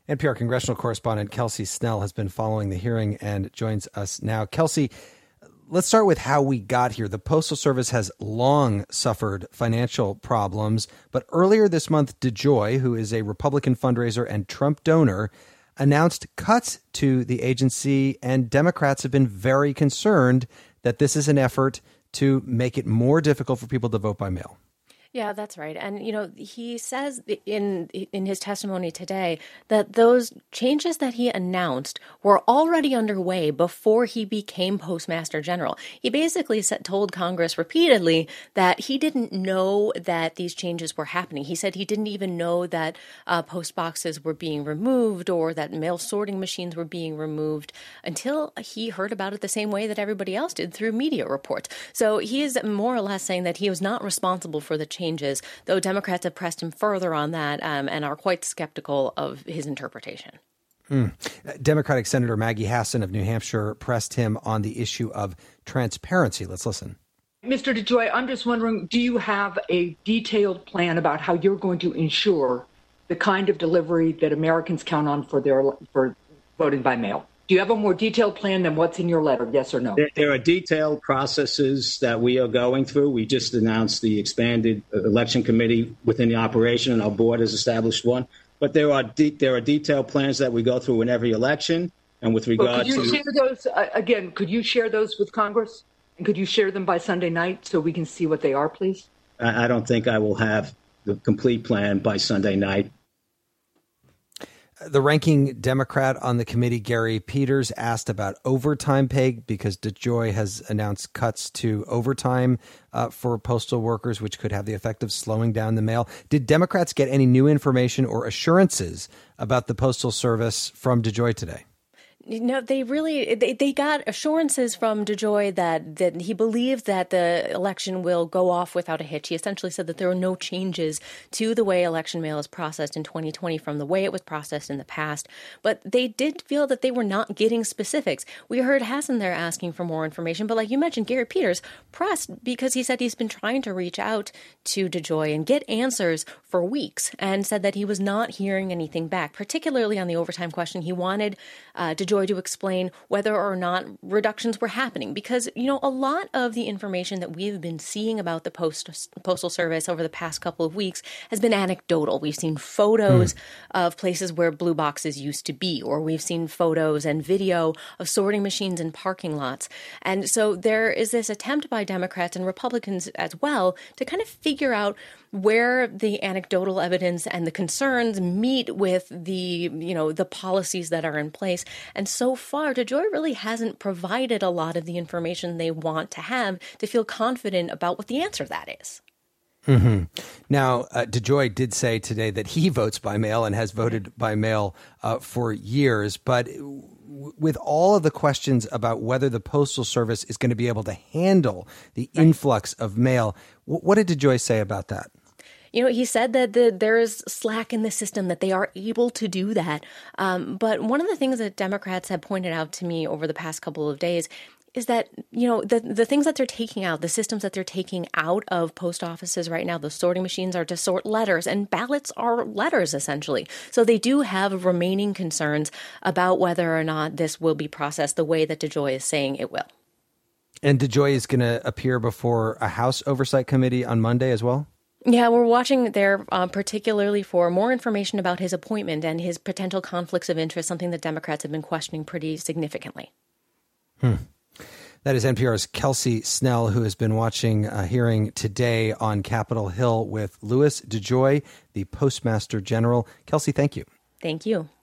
NPR congressional correspondent Kelsey Snell has been following the hearing and joins us now. Kelsey, let's start with how we got here. The Postal Service has long suffered financial problems, but earlier this month, DeJoy, who is a Republican fundraiser and Trump donor, announced cuts to the agency, and Democrats have been very concerned that this is an effort to make it more difficult for people to vote by mail. Yeah, that's right. And, he says in his testimony today that those changes that he announced were already underway before he became Postmaster General. He basically told Congress repeatedly that he didn't know that these changes were happening. He said he didn't even know that post boxes were being removed or that mail sorting machines were being removed until he heard about it the same way that everybody else did through media reports. So he is more or less saying that he was not responsible for the changes, though Democrats have pressed him further on that and are quite skeptical of his interpretation. Democratic Senator Maggie Hassan of New Hampshire pressed him on the issue of transparency. Let's listen. Mr. DeJoy, I'm just wondering, do you have a detailed plan about how you're going to ensure the kind of delivery that Americans count on for voting by mail? Do you have a more detailed plan than what's in your letter, yes or no? There are detailed processes that we are going through. We just announced the expanded election committee within the operation, and our board has established one. But there are detailed plans that we go through in every election. And with regard to... Could you share those, again, could you share those with Congress? And could you share them by Sunday night so we can see what they are, please? I don't think I will have the complete plan by Sunday night. The ranking Democrat on the committee, Gary Peters, asked about overtime pay because DeJoy has announced cuts to overtime for postal workers, which could have the effect of slowing down the mail. Did Democrats get any new information or assurances about the Postal Service from DeJoy today? No, they got assurances from DeJoy that he believes that the election will go off without a hitch. He essentially said that there are no changes to the way election mail is processed in 2020 from the way it was processed in the past. But they did feel that they were not getting specifics. We heard Hassan there asking for more information. But like you mentioned, Gary Peters pressed because he said he's been trying to reach out to DeJoy and get answers for weeks and said that he was not hearing anything back, particularly on the overtime question. He wanted DeJoy to explain whether or not reductions were happening, because, a lot of the information that we've been seeing about the Postal Service over the past couple of weeks has been anecdotal. We've seen photos of places where blue boxes used to be, or we've seen photos and video of sorting machines in parking lots. And so there is this attempt by Democrats and Republicans as well to kind of figure out where the anecdotal evidence and the concerns meet with the policies that are in place. And so far, DeJoy really hasn't provided a lot of the information they want to have to feel confident about what the answer to that is. Mm-hmm. Now, DeJoy did say today that he votes by mail and has voted by mail for years. But with all of the questions about whether the Postal Service is going to be able to handle the influx of mail, what did DeJoy say about that? He said that there is slack in the system, that they are able to do that. But one of the things that Democrats have pointed out to me over the past couple of days is that, the things that they're taking out, the systems that they're taking out of post offices right now, the sorting machines are to sort letters, and ballots are letters, essentially. So they do have remaining concerns about whether or not this will be processed the way that DeJoy is saying it will. And DeJoy is going to appear before a House Oversight Committee on Monday as well? Yeah, we're watching there particularly for more information about his appointment and his potential conflicts of interest, something that Democrats have been questioning pretty significantly. That is NPR's Kelsey Snell, who has been watching a hearing today on Capitol Hill with Louis DeJoy, the Postmaster General. Kelsey, thank you. Thank you.